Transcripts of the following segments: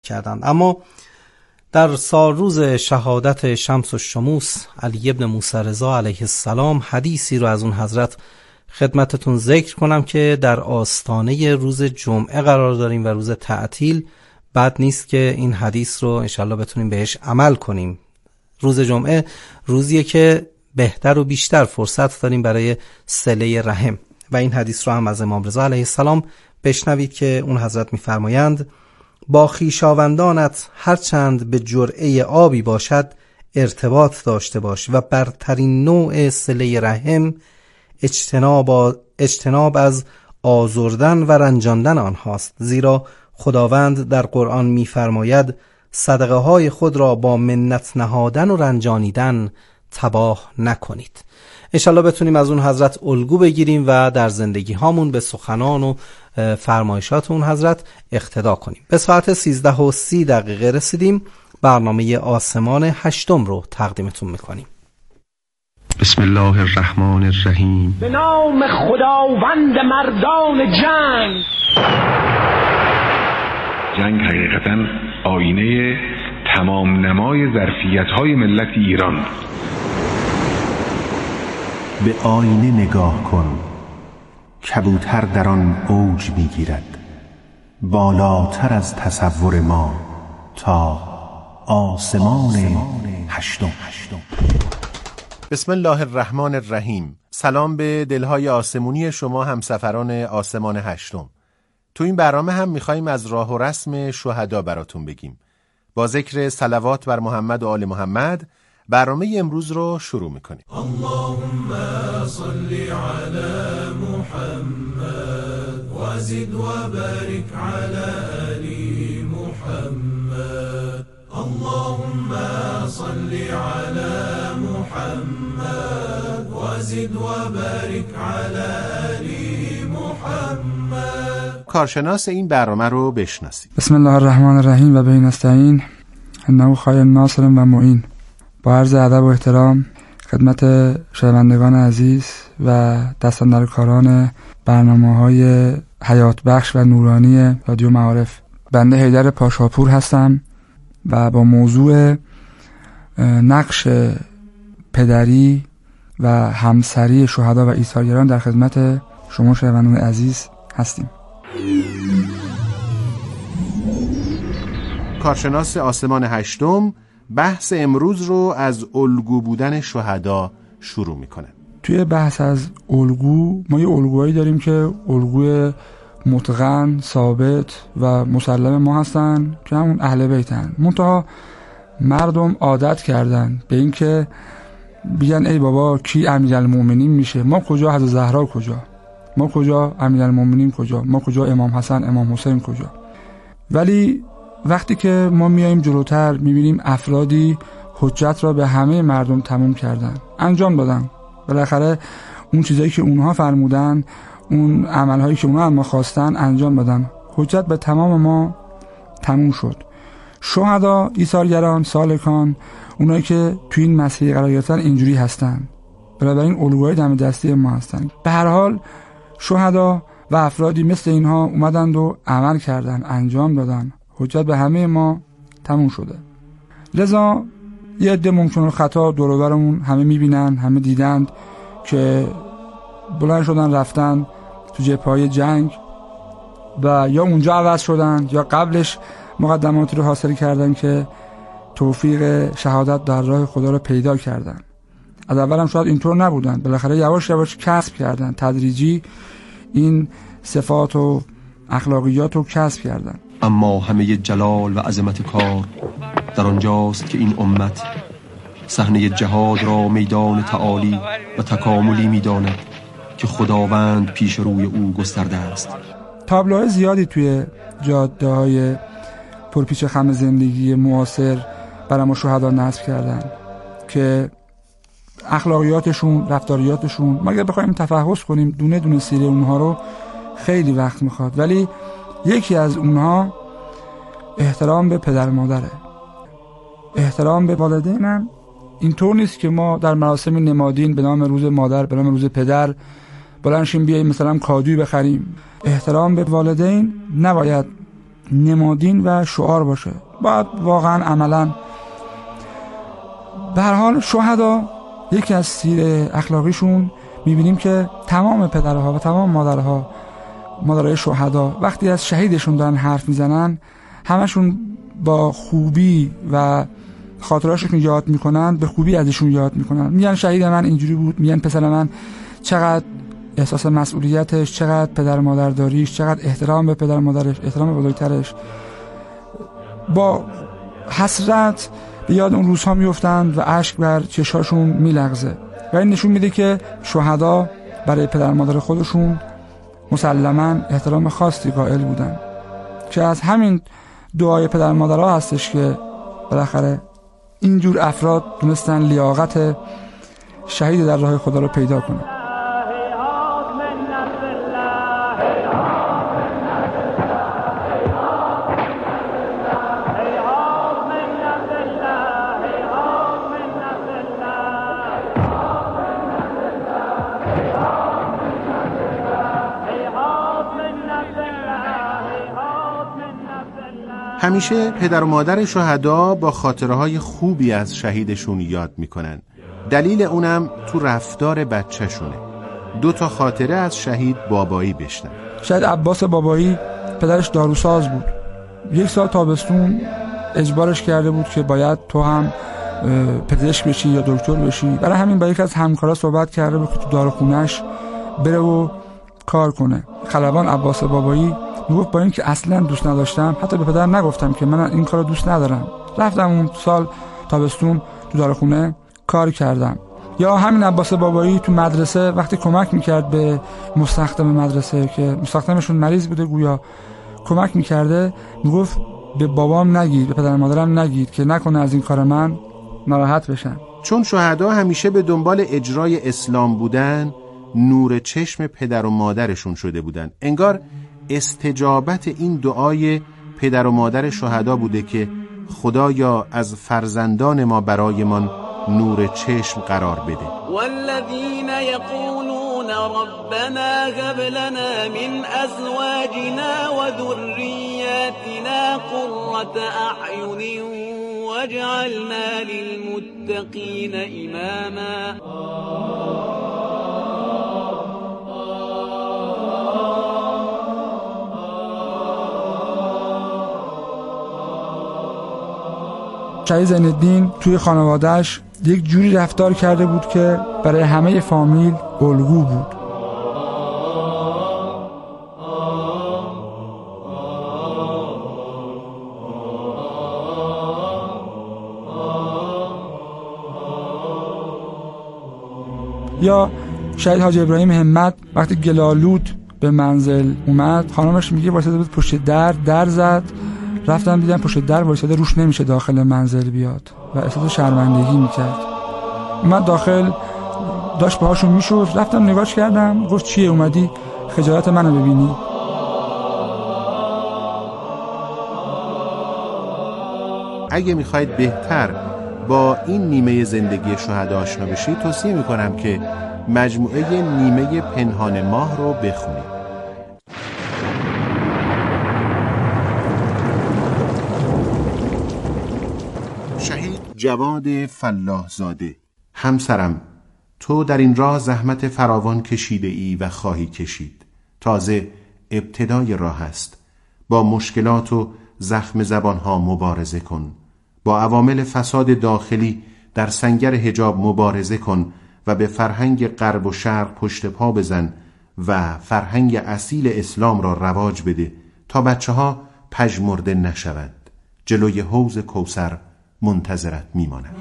کردند. اما در روز شهادت شمس الشموس علی ابن موسی رضا علیه السلام حدیثی رو از اون حضرت خدمتتون ذکر کنم که در آستانه روز جمعه قرار داریم و روز تعطیل بد نیست که این حدیث رو انشالله بتونیم بهش عمل کنیم. روز جمعه روزیه که بهتر و بیشتر فرصت داریم برای صله رحم و این حدیث رو هم از امام رضا علیه السلام بشنوید که اون حضرت می‌فرمایند با خویشاوندانت هرچند به جرعه آبی باشد ارتباط داشته باش و برترین نوع صله رحم اجتناب از آزردن و رنجاندن آنهاست، زیرا خداوند در قرآن می‌فرماید صدقه های خود را با منت نهادن و رنجانیدن تباه نکنید. انشالله بتونیم از اون حضرت الگو بگیریم و در زندگی هامون به سخنان و فرمایشات اون حضرت اقتدا کنیم. به ساعت 13:30 رسیدیم. برنامه آسمان هشتم رو تقدیمتون میکنیم. بسم الله الرحمن الرحیم. به نام خداوند مردان جنگ. جنگ حقیقتاً آینه تمام نمای ظرفیت‌های ملت ایران. به آینه نگاه کن، کبوتر در آن اوج می‌گیرد، بالاتر از تصور ما تا آسمان هشتم. بسم الله الرحمن الرحیم. سلام به دلهای آسمونی شما همسفران آسمان هشتم. تو این برنامه هم میخواییم از راه و رسم شهدا براتون بگیم. با ذکر صلوات بر محمد و آل محمد برنامه امروز رو شروع میکنیم. اللهم صل علی محمد و زد و بارک علی آل محمد. اللهم صل علی محمد و زد و بارک علی آل محمد. کارشناس این برنامه رو بشناسید. بسم الله الرحمن الرحیم و به نستعین انه خیر ناصر و معین. با عرض ادب و احترام خدمت شنوندگان عزیز و دستاندرکاران برنامه‌های حیات بخش و نورانی رادیو معارف، بنده حیدر پاشاپور هستم و با موضوع نقش پدری و همسری شهدا و ایثارگران در خدمت شما شنوندگان عزیز هستیم. کارشناس آسمان هشتم بحث امروز رو از الگو بودن شهدا شروع میکنه. توی بحث از الگو ما یه الگوهایی داریم که الگوی متقن، ثابت و مسلم ما هستن که همون اهل بیتن. منتها مردم عادت کردن به این که بیان ای بابا کی امیرالمومنین میشه، ما کجا حضرت زهرا کجا، ما کجا امیرالمومنین کجا، ما کجا امام حسن امام حسین کجا. ولی وقتی که ما میایم جلوتر میبینیم افرادی حجت را به همه مردم تموم کردن، انجام دادن، بالاخره اون چیزایی که اونها فرمودن، اون عملهایی که اونها ما خواستن انجام دادن، حجت به تمام ما تموم شد. شهدا، ایثارگران، سالکان، اونایی که توی این مسیر قرار گرفتن اینجوری هستن، بنابراین الگوهای دم دستی ما هستن. به هر حال شهدا و افرادی مثل اینها اومدند و عمل کردن، انجام دادن، حجت به همه ما تموم شده. لذا یه عده ممکنه خطا دور و برمون همه میبینن، همه دیدند که بلند شدن رفتن تو جبهه‌های جنگ و یا اونجا عوض شدن یا قبلش مقدماتی رو حاصل کردن که توفیق شهادت در راه خدا رو پیدا کردن. از اول هم شاید اینطور نبودن، بالاخره یواش یواش کسب کردن، تدریجی این صفات و اخلاقیات رو کسب کردن. اما همه جلال و عظمت کار در آنجاست که این امت صحنه جهاد را میدان تعالی و تکاملی میداند که خداوند پیش روی او گسترده است. تابلوهای زیادی توی جاده‌های پرپیچ خم زندگی معاصر برای ما شهدا نصب کردن که اخلاقیاتشون، رفتاریاتشون، ما اگر بخوایم تفحص کنیم دونه دونه سیره اونها رو خیلی وقت میخواد، ولی یکی از اونها احترام به پدر مادره. احترام به والدین هم اینطور نیست که ما در مراسم نمادین به نام روز مادر، به نام روز پدر بلند شیم بیاییم مثلا کادویی بخریم. احترام به والدین نباید نمادین و شعار باشه، باید واقعا عملا. به هر حال شهدا یکی از سیر اخلاقیشون میبینیم که تمام پدرها و تمام مادرهای شهدا وقتی از شهیدشون دارن حرف میزنن، همشون با خوبی و خاطراشون یاد میکنن، به خوبی ازشون یاد میکنن. میگن شهید من اینجوری بود، میگن پسر من چقدر احساس مسئولیتش، چقدر پدر مادر داریش، چقدر احترام به پدر مادرش، احترام به بزرگترش. با حسرت به یاد اون روزها میفتند و اشک بر چشاشون میلغزه و این نشون میده که شهدا برای پدر مادر خودشون مسلماً احترام خاصی قائل بودن، که از همین دعای پدر مادرها هستش که بالاخره اینجور افراد دونستن لیاقت شهید در راه خدا رو پیدا کنه. همیشه پدر و مادر شهدا با خاطره‌های خوبی از شهیدشون یاد میکنن. دلیل اونم تو رفتار بچه‌شونه. 2 خاطره از شهید بابایی بشنن. شهید عباس بابایی پدرش داروساز بود. 1 سال تابستون اجبارش کرده بود که باید تو هم پزشک بشی یا دکتر بشی. برای همین با یکی از همکارا صحبت کرده بود که تو داروخونه‌اش بره و کار کنه. خلبان عباس بابایی میگفت با اینکه اصلا دوست نداشتم، حتی به پدر نگفتم که من این کارو دوست ندارم، رفتم اون سال تابستون تو داروخونه کار کردم. یا همین عباس بابایی تو مدرسه وقتی کمک میکرد به مستخدم مدرسه که مستخدمشون مریض بوده گویا کمک میکرده، میگفت به بابام نگید، به پدر مادرم نگید که نکنه از این کار من ناراحت بشن. چون شهدا همیشه به دنبال اجرای اسلام بودن، نور چشم پدر و مادرشون شده بودن. انگار استجابت این دعای پدر و مادر شهدا بوده که خدایا از فرزندان ما برایمان نور چشم قرار بده. والذین یقولون ربنا هب لنا من ازواجنا و ذریاتنا قرة اعین واجعلنا للمتقین اماما. شهید زین‌الدین توی خانواده‌اش یک جوری رفتار کرده بود که برای همه فامیل الگو بود. یا شهید حاجی ابراهیم همت وقتی گلالود به منزل اومد، خانمش میگه واسه بود پشت در زد، رفتم دیدم پشت در وایساده روش نمیشه داخل منزل بیاد و احساس شرمندگی میکرد. اومد داخل داشت باهاشون میشد، رفتم نگاهش کردم، گفت چیه اومدی خجالت منو ببینی؟ اگه میخواید بهتر با این نیمه زندگی شهدا آشنا بشید، توصیه میکنم که مجموعه نیمه پنهان ماه رو بخونید. شهید جواد فلاحزاده: همسرم، تو در این راه زحمت فراوان کشیده ای و خواهی کشید. تازه ابتدای راه است. با مشکلات و زخم زبانها مبارزه کن. با عوامل فساد داخلی در سنگر حجاب مبارزه کن و به فرهنگ غرب و شرق پشت پا بزن و فرهنگ اصیل اسلام را رواج بده تا بچه‌ها پژمرده نشوند. جلوی حوض کوثر منتظرت میمانند.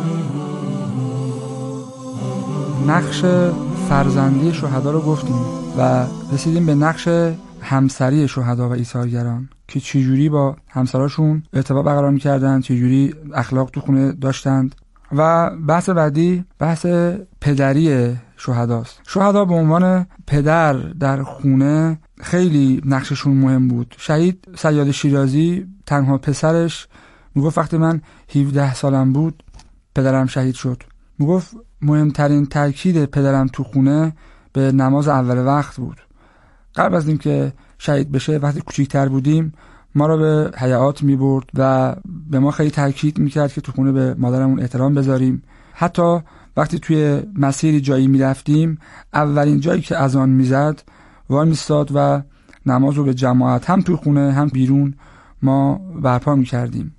نقش فرزندی شهدا رو گفتیم. و رسیدیم به نقش همسری شهدا و ایثارگران که چجوری با همسراشون ارتباط برقرار می‌کردن، چجوری اخلاق تو خونه داشتند. و بحث بعدی بحث پدری شهداست. شهدا به عنوان پدر در خونه خیلی نقششون مهم بود. شهید صیاد شیرازی تنها پسرش میگفت وقتی من 17 سالم بود پدرم شهید شد. میگفت مهمترین تاکید پدرم تو خونه به نماز اول وقت بود. قبل از اینکه شهید بشه وقتی کوچیک‌تر بودیم ما رو به حیات می‌برد و به ما خیلی تاکید می‌کرد که تو خونه به مادرمون احترام بذاریم. حتی وقتی توی مسیری جایی می‌رفتیم اولین جایی که اذان می‌زد وای می‌ایستاد و نماز رو به جماعت هم تو خونه هم بیرون ما برپا می‌کردیم.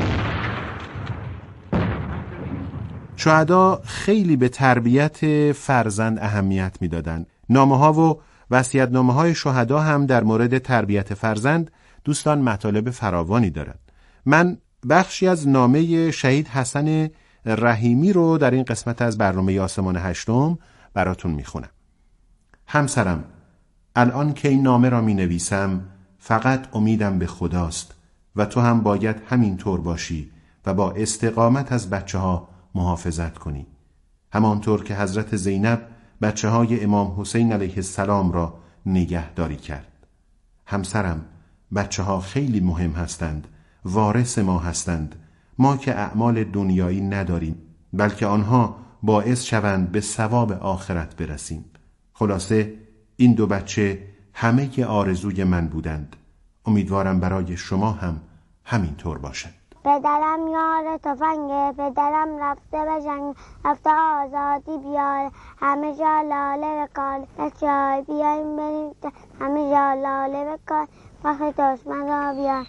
شهدا خیلی به تربیت فرزند اهمیت میدادند. نامه‌ها و وصیت‌نامه‌های شهدا هم در مورد تربیت فرزند دوستان مطالب فراوانی دارد. من بخشی از نامه شهید حسن رحیمی رو در این قسمت از برنامه آسمان هشتم براتون میخونم. همسرم، الان که این نامه را مینویسم فقط امیدم به خداست و تو هم باید همین طور باشی و با استقامت از بچه‌ها محافظت کنی، همانطور که حضرت زینب بچه‌های امام حسین علیه السلام را نگهداری کرد. همسرم، بچه‌ها خیلی مهم هستند، وارث ما هستند. ما که اعمال دنیایی نداریم بلکه آنها باعث شوند به ثواب آخرت برسیم. خلاصه این دو بچه همه آرزوی من بودند. امیدوارم برای شما هم همین طور باشد. پدرم یار تفنگه، پدرم رفته به جنگ، رفته آزادی بیاره، همه جا لاله بکار، بچه‌های بیایم بریم همه جا لاله بکار، وقت دشمن را بیار.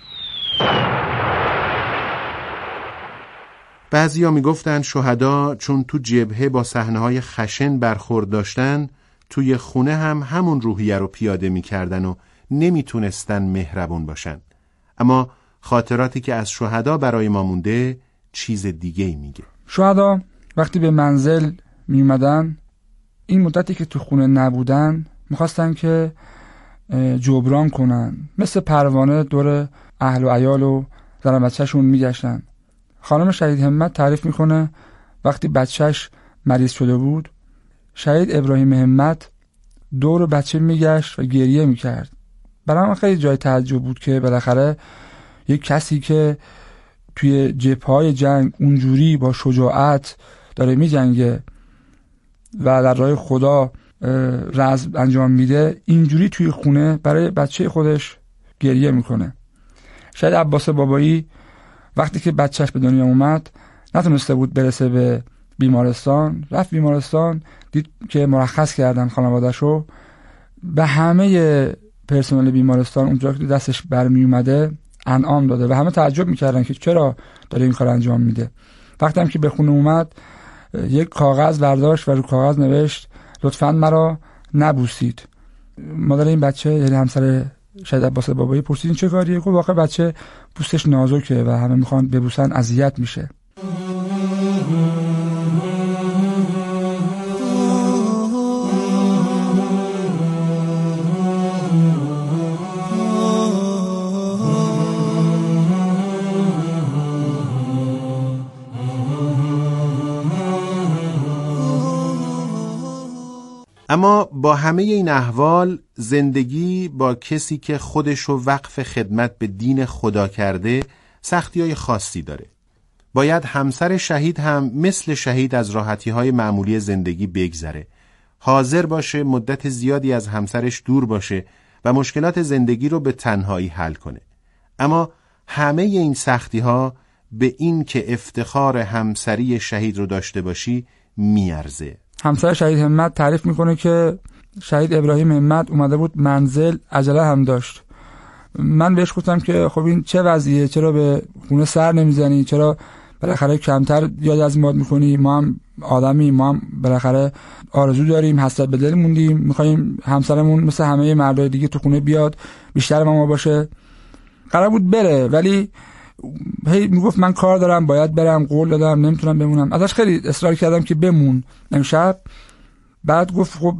بعضیا میگفتن شهدا چون تو جبهه با صحنه‌های خشن برخورد داشتن، توی خونه هم همون روحیه رو پیاده میکردن و نمیتونستن مهربون باشن. اما خاطراتی که از شهدا برای ما مونده چیز دیگه‌ای میگه. شهدا وقتی به منزل می اومدن، این مدتی که تو خونه نبودن میخواستن که جبران کنن، مثل پروانه دور اهل و عیال و زن و بچه‌شون میگشتن. خانم شهید همت تعریف میکنه وقتی بچهش مریض شده بود، شهید ابراهیم همت دور بچه میگشت و گریه میکرد. برای من خیلی جای تعجب بود که بالاخره یک کسی که توی جبهه‌های جنگ اونجوری با شجاعت داره میجنگه و در راه خدا رزم انجام میده، اینجوری توی خونه برای بچه خودش گریه میکنه. شهید عباس بابایی وقتی که بچهش به دنیا اومد نتونسته بود برسه به بیمارستان، رفت بیمارستان، دید که مرخص کردن خانواده‌شو، به همه پرسنل بیمارستان اونجا که دستش برمی اومده انعام داده و همه تعجب میکردن که چرا داره این کار انجام میده. وقتی هم که به خونه اومد یک کاغذ برداشت و رو کاغذ نوشت لطفاً مرا نبوسید. مادر این بچه یعنی همسر شهید عباس بابایی پرسید این چه کاریه؟ گفت واقعا بچه پوستش نازکه و همه میخوان ببوسن اذیت میشه. اما با همه این احوال زندگی با کسی که خودشو وقف خدمت به دین خدا کرده سختی‌های خاصی داره. باید همسر شهید هم مثل شهید از راحتی‌های معمولی زندگی بگذره، حاضر باشه مدت زیادی از همسرش دور باشه و مشکلات زندگی رو به تنهایی حل کنه. اما همه این سختی‌ها به این که افتخار همسری شهید رو داشته باشی میارزه. همسر شهید همت تعریف میکنه که شهید ابراهیم همت اومده بود منزل، عجله هم داشت. من بهش گفتم که خب این چه وضعیه، چرا به خونه سر نمیزنی، چرا بالاخره کمتر یاد از ماد میکنی، ما هم آدمی، ما هم بالاخره آرزو داریم، حسرت به دل موندیم، میخوایم همسرمون مثل همه مردای دیگه تو خونه بیاد، بیشتر ما باشه. قرار بود بره ولی هی میگفت من کار دارم، باید برم، قول دادم، نمیتونم بمونم. ازش خیلی اصرار کردم که بمون. امشب بعد گفت خب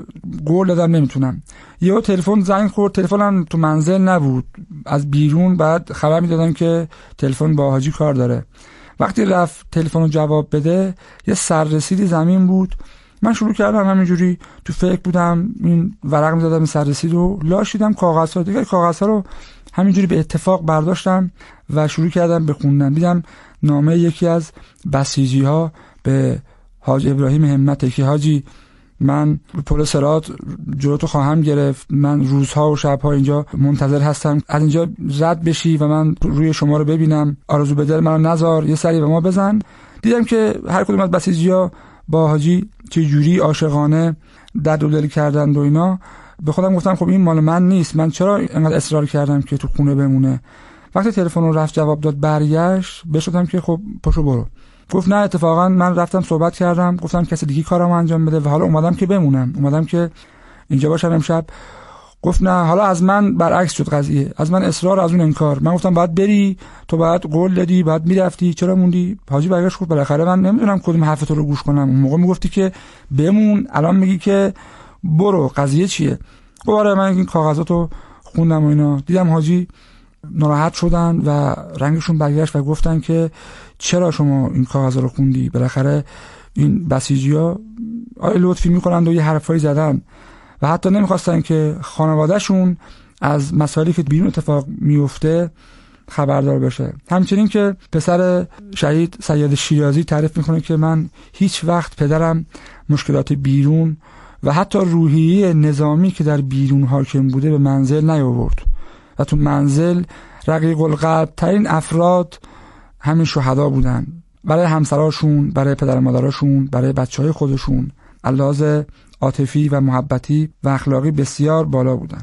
قول دادم نمیتونم. یهو تلفن زنگ خورد، تلفنم تو منزل نبود، از بیرون بعد خبر میدادن که تلفن با حاجی کار داره. وقتی رفت تلفن رو جواب بده یه سررسیدی زمین بود. من شروع کردم همینجوری تو فکر بودم، این ورق می‌زدم این سررسید رو لاش دیدم کاغذها، دیگه کاغذها رو همینجوری به اتفاق برداشتم و شروع کردم به خوندن. دیدم نامه یکی از بسیجی‌ها به حاج ابراهیم همت که حاجی من پل صراط جلوتو خواهم گرفت، من روزها و شبها اینجا منتظر هستم از اینجا رد بشی و من روی شما رو ببینم، آرزو به دل منو نذار، یه سری به ما بزن. دیدم که هر کدوم از بسیجی‌ها با حاجی چه جوری عاشقانه درد و دل کردند و اینا. به خودم گفتم خب این مال من نیست، من چرا اینقدر اصرار کردم که تو خونه بمونه. وقتی تلفن رو رفت جواب داد برگشت، بهش گفتم که خب پاشو برو. گفت نه اتفاقا من رفتم صحبت کردم، گفتم کسی دیگه کارامو انجام بده و حالا اومدم که بمونم، اومدم که اینجا باشم امشب. گفت نه، حالا از من برعکس شد قضیه، از من اصرار از اون انکار. من گفتم باید بری، تو باید قول دادی، باید میرفتی، چرا موندی؟ حاجی برگشت گفت بالاخره من نمیدونم کدوم حرف تو رو گوش کنم، اون موقع میگفتی که بمون، الان میگی که برو، قضیه چیه؟ گفت آره من این کاغذاتو خوندم و اینا. دیدم حاجی ناراحت شدن و رنگشون برگشت و گفتن که چرا شما این کاغذا رو خوندی؟ بالاخره این بسیجی‌ها لطفی میکنند و یه حرفایی زدن و حتی نمیخواستن که خانوادهشون از مسائلی که بیرون اتفاق میفته خبردار بشه. همچنین که پسر شهید سید شیرازی تعریف میکنه که من هیچ وقت پدرم مشکلات بیرون و حتی روحیه نظامی که در بیرون حاکم بوده به منزل نیاورد و تو منزل رقیق القلب ترین افراد همین شهدا بودن، برای همسراشون، برای پدر مادراشون، برای بچهای خودشون علاوه عاطفی و محبتی و اخلاقی بسیار بالا بودن.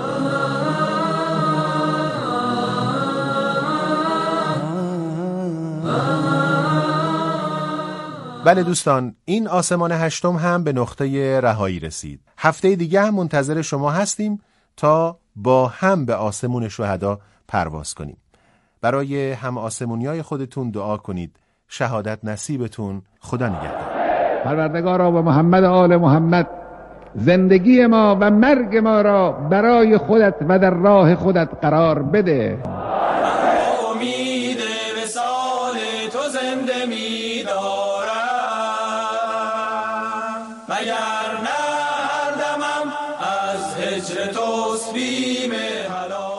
بله دوستان، این آسمان هشتم هم به نقطه رهایی رسید. هفته دیگه هم منتظر شما هستیم تا با هم به آسمون شهدا پرواز کنیم. برای هم آسمونیای خودتون دعا کنید. شهادت نصیبتون. خدا نگهدار. پروردگارا و محمد آل محمد، زندگی ما و مرگ ما را برای خودت و در راه خودت قرار بده. امید وصال تو زنده می دارم، مگر نه هر دمم از هجر توست بیم هلاک.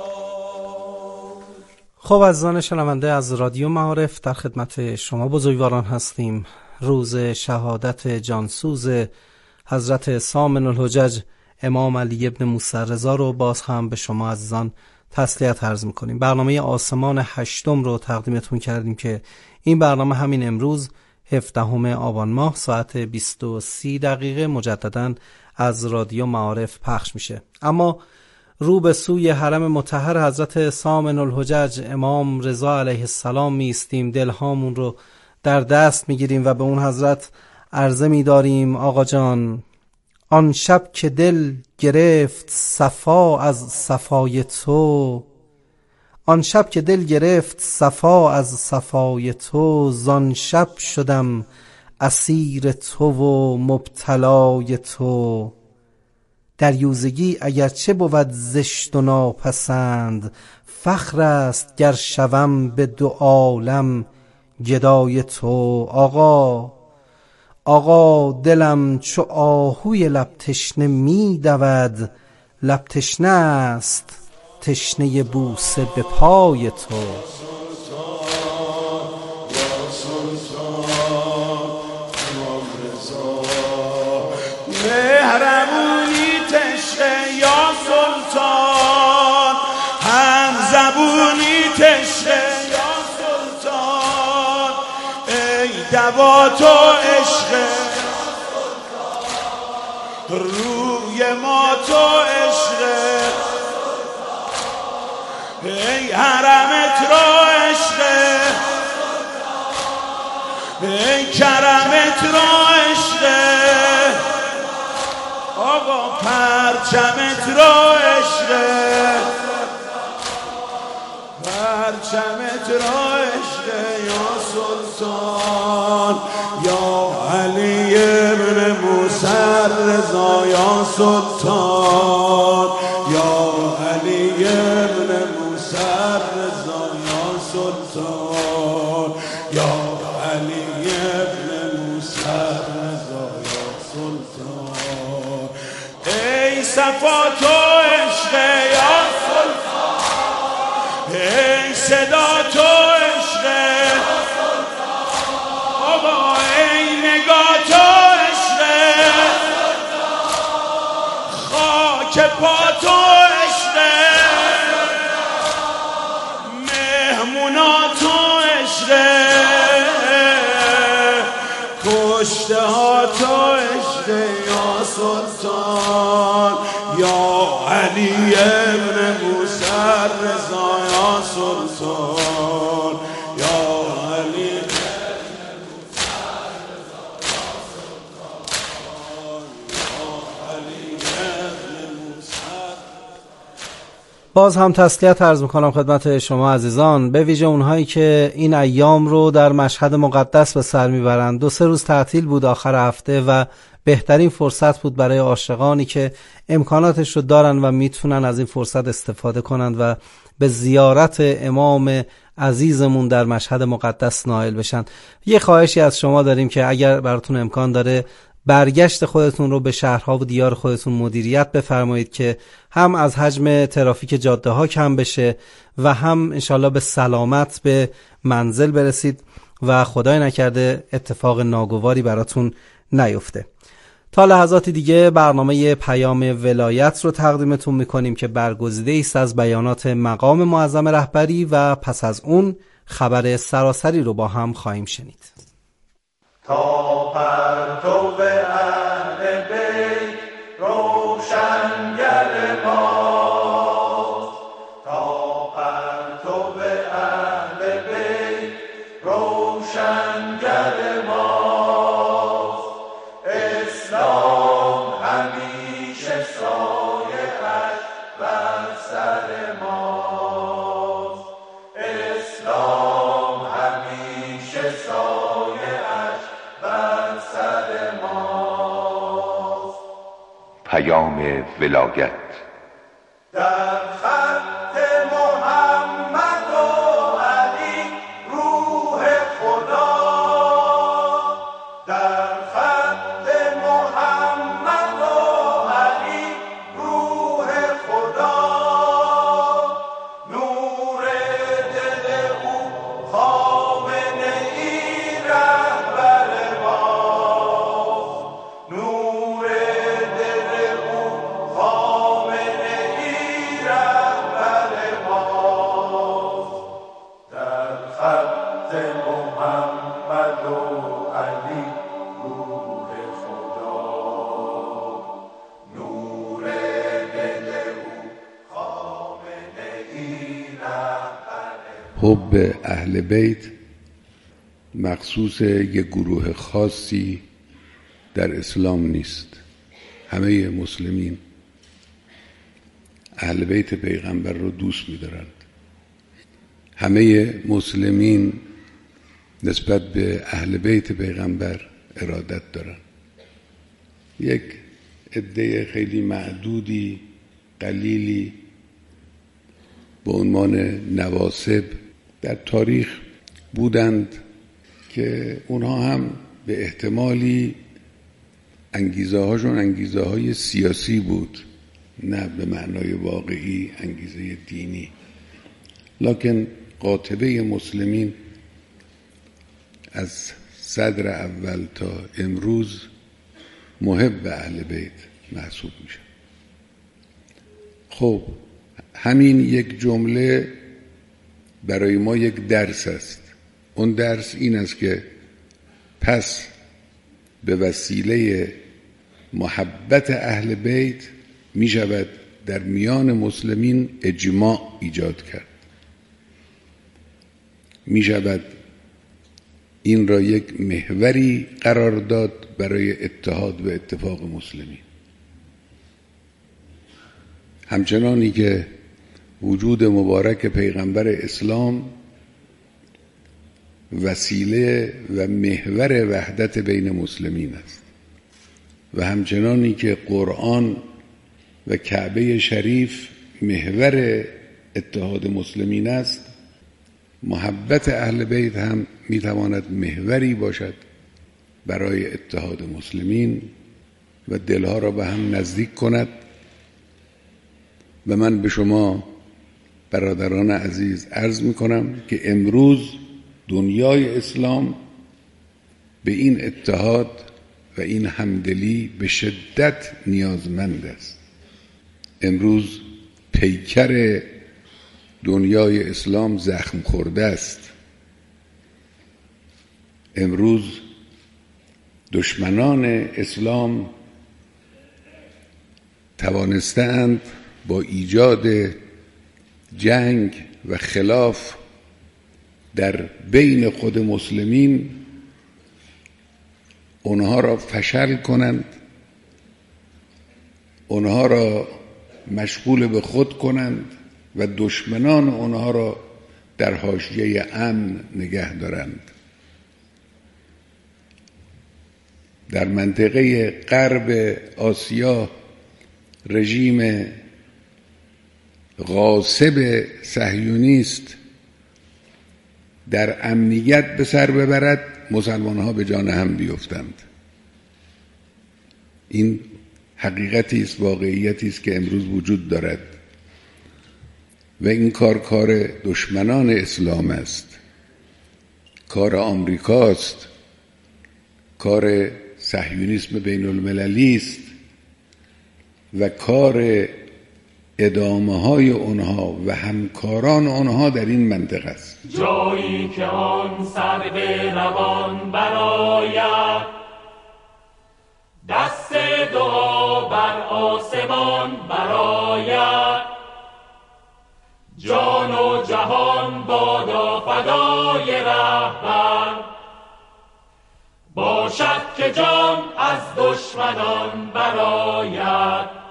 خب عزیزان شنونده از رادیو معارف، در خدمت شما بزرگواران هستیم. روز شهادت جانسوز حضرت سامن الحجج امام علی ابن موسی رضا رو باز هم به شما عزیزان تسلیت عرض میکنیم. برنامه آسمان هشتم رو تقدیمتون کردیم که این برنامه همین امروز 17 آبان ماه ساعت 20:30 مجددا از رادیو معارف پخش میشه. اما رو به سوی حرم مطهر حضرت سامن الحجج امام رضا علیه السلام میستیم، دلهامون رو در دست میگیریم و به اون حضرت عرضه میداریم آقا جان، آن شب که دل گرفت صفا از صفای تو، آن شب که دل گرفت صفا از صفای تو، زان شب شدم اسیر تو و مبتلای تو. دریوزگی اگرچه بود زشت و ناپسند، فخر است گر شوم به دو عالم گدای تو. آقا دلم چو آهوی لب تشنه می دود، لب تشنه است تشنه بوسه به پای تو. مهربونی تشنه یا سلطان، هم زبونی تشنه یا سلطان، ای دوا تو عشق روی ما تو عشق، ای حرمت را عشق، ای کرمت را عشق، آقا پرچمت را عشق، پرچمت را عشق یا سلطان، یا علی ابن موسی رضا یا سلطان یا علی ابن موسی رضا یا سلطان یا علی ابن موسی رضا یا سلطان ای صفا تو عشق یا سلطان ای صدا تو عشق یا سلطان بابا ای نگاه تو عشق یا سلطان خاک پا تو عشق یا سلطان مهمونا تو عشق کشته ها تو عشق یا سلطان یا علی ابن موسی رضا یا سلطان یا علی ابن موسی رضا یا سلطان یا علی ابن موسی. باز هم تسلیت عرض میکنم خدمت شما عزیزان، به ویژه اونهایی که این ایام رو در مشهد مقدس به سر میبرند. 2-3 روز تعطیل بود آخر هفته و بهترین فرصت بود برای عاشقانی که امکاناتش رو دارن و میتونن از این فرصت استفاده کنند و به زیارت امام عزیزمون در مشهد مقدس نائل بشن. یه خواهشی از شما داریم که اگر براتون امکان داره برگشت خودتون رو به شهرها و دیار خودتون مدیریت بفرمایید که هم از حجم ترافیک جاده ها کم بشه و هم انشالله به سلامت به منزل برسید و خدای نکرده اتفاق ناگواری براتون نیفته. تا لحظاتی دیگه برنامه پیام ولایت رو تقدیمتون میکنیم که برگزیده است از بیانات مقام معظم رهبری و پس از اون خبر سراسری رو با هم خواهیم شنید. تا پرتو اهل بیت روشنگر ماست تا پرتو اهل بیت روشنگر ماست اسلام همیشه سایه‌اش بر سر ماست اسلام همیشه سایه‌اش بر سر ماست. پیام ولایت در خط محمد و علی روح خدا در خط محمد و علی روح خدا نور دل او خامنه ای رهبر ماست نور دل او خامنه ای رهبر ماست در خط محمد و علی روح خدا نور دل او خامنه ای رهبر. حب اهل بیت مخصوص یک گروه خاصی در اسلام نیست. همه مسلمین اهل بیت پیغمبر رو دوست می‌دارند. همه مسلمین نسبت به اهل بیت پیغمبر ارادت دارند. یک عده خیلی معدودی قلیلی به عنوان نواسب در تاریخ بودند که اونها هم به احتمالی انگیزه هاشون انگیزه های سیاسی بود، نه به معنای واقعی انگیزه دینی. لکن قاطبه مسلمین از صدر اول تا امروز محب اهل بیت محسوب میشه. خب همین یک جمله برای ما یک درس است. اون درس این است که پس به وسیله محبت اهل بیت می شود در میان مسلمین اجماع ایجاد کرد. می شود این را یک محوری قرار داد برای اتحاد و اتفاق مسلمین. همچنانی که وجود مبارک پیغمبر اسلام وسیله و محور وحدت بین مسلمین است، و همچنانی که قرآن و کعبه شریف محور اتحاد مسلمین است، محبت اهل بیت هم میتواند محوری باشد برای اتحاد مسلمین و دلها را به هم نزدیک کند. و من به شما برادران عزیز عرض میکنم که امروز دنیای اسلام به این اتحاد و این همدلی به شدت نیازمند است. امروز پیکر دنیای اسلام زخم خورده است. امروز دشمنان اسلام توانستند با ایجاد جنگ و خلاف در بین خود مسلمین اونها را فشل کنند، اونها را مشغول به خود کنند و دشمنان اونها را در حاشیه امن نگه دارند. در منطقه غرب آسیا رژیم غاصب صهیونیست در امنیت به سر ببرد، مسلمان ها به جان هم بیفتند. این حقیقتی است، واقعیتی است که امروز وجود دارد و این کار دشمنان اسلام است، کار آمریکاست، کار صهیونیسم بین المللی است و کار ادامه های اونها و همکاران اونها در این منطقه است. جایی که آن سر به روان براید، دست دعا بر آسمان براید، جان و جهان بادا فدای رهبر، باشد که جان از دشمنان براید.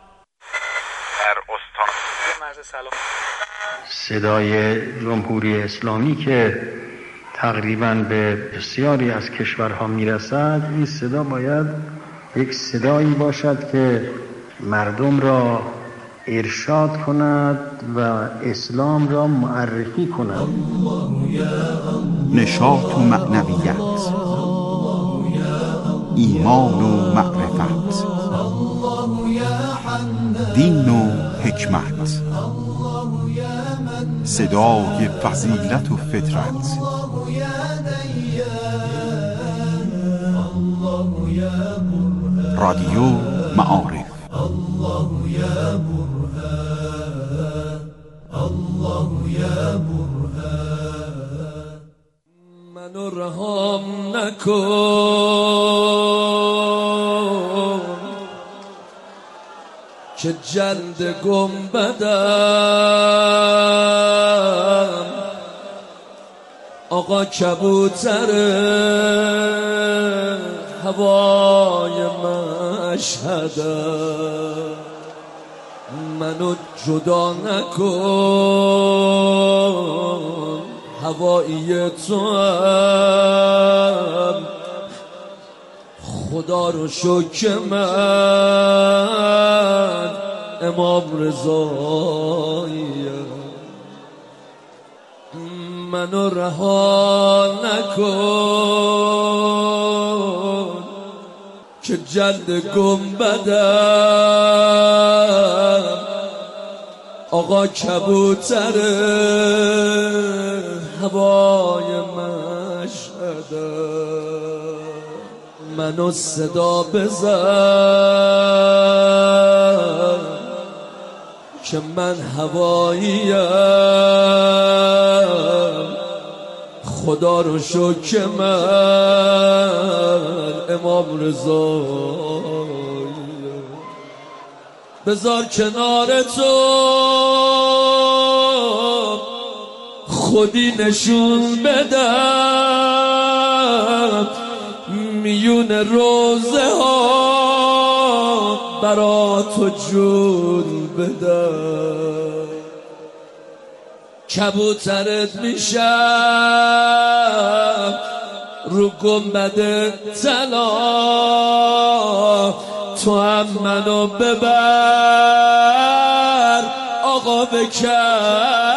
صدای جمهوری اسلامی که تقریباً به بسیاری از کشورها میرسد، این صدا باید یک صدایی باشد که مردم را ارشاد کند و اسلام را معرفی کند. نشاط و معنویت، ایمان و معرفت، دین و حکمت، صدای فضیلت و فطرت، رادیو معارف. منو رهام نکن که جلد گنبدم، آقا کبوتر هوای مشهدم، منو جدا نکن هوایی تو هم، خدا رو شکر من امام رضاییم، منو رها نکن که جلد گنبدم، آقا کبوتر هوای مشهدم، منو صدا بزن که من هواییم، خدا رو شکر من امام رضاییم، بذار کنار تو خودی نشون بدم، میون روزه ها برا تو جون بدم، کبوترت میشم رو گنبد طلا، تو هم منو ببر آقا به کربلا.